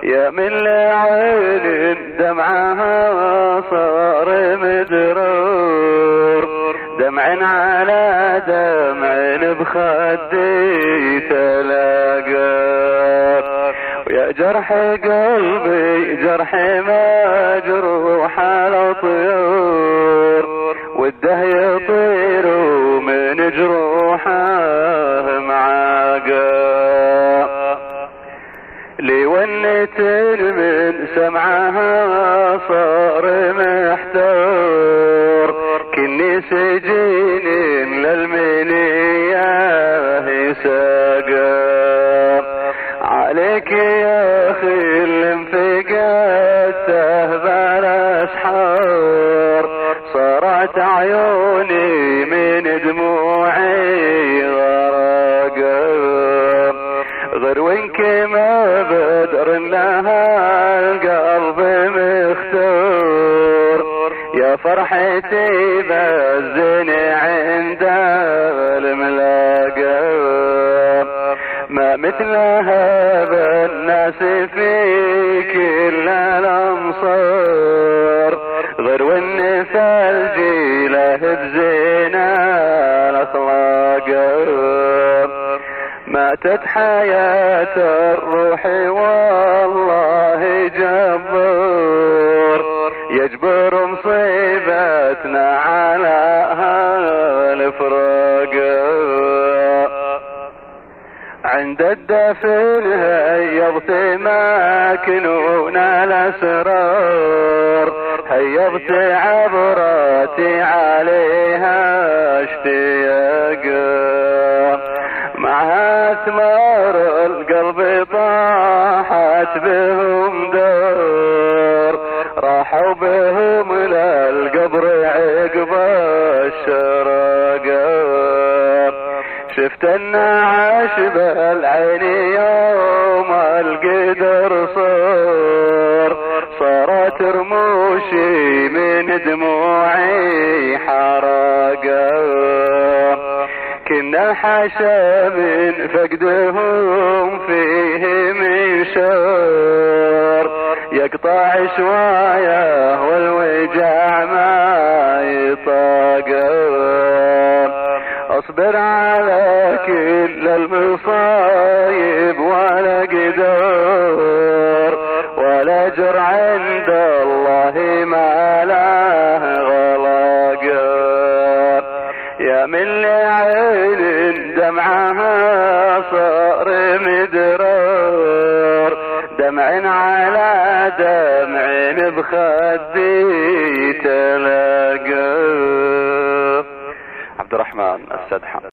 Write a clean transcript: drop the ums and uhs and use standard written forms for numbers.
يا من لعين دمعها صار مدرور، دمع على دمع بخدي تلاقى، ويا جرح قلبي جرح مجروح على طيور، وده يطير من جروحه معاقى، لي ونت من سمعها صار محتار، كني سجين للمنية ساقى، عليك يا اخي الانفقاته بالاسحار، صارت عيوني من دموعي غرقا، غير وينك ما بدر لها القلب مختار، يا فرحتي بزني عند الملاقى، ما مثلها بالناس في كل الامصار، غير والنفس الجيله بزينة الاخلاق، ماتت حياة الروح والله جبار، يجبر مصيبتنا على هالفراق، عند الدفن هيضت ماكنون الاسرار، هيضت عبراتي عليها اشتياقا، معها ثمار القلب طاحت بهم دار، راحوا بهم للقبر عقب الشراقا، شفت النعاش بالعين يوم القدر صارت رموشي من دموعي حراقا، كنا الحشا من فقدهم فيه من شر، يقطع شوايه والوجع ما يطاقا، اصبر على كل المصايب ولا قدر، ولا جر عند الله ما له غلاقا، يا من لعين دمعها صار مدرار، دمع على دمع بخدي تلاقى. عبد الرحمن السدحة.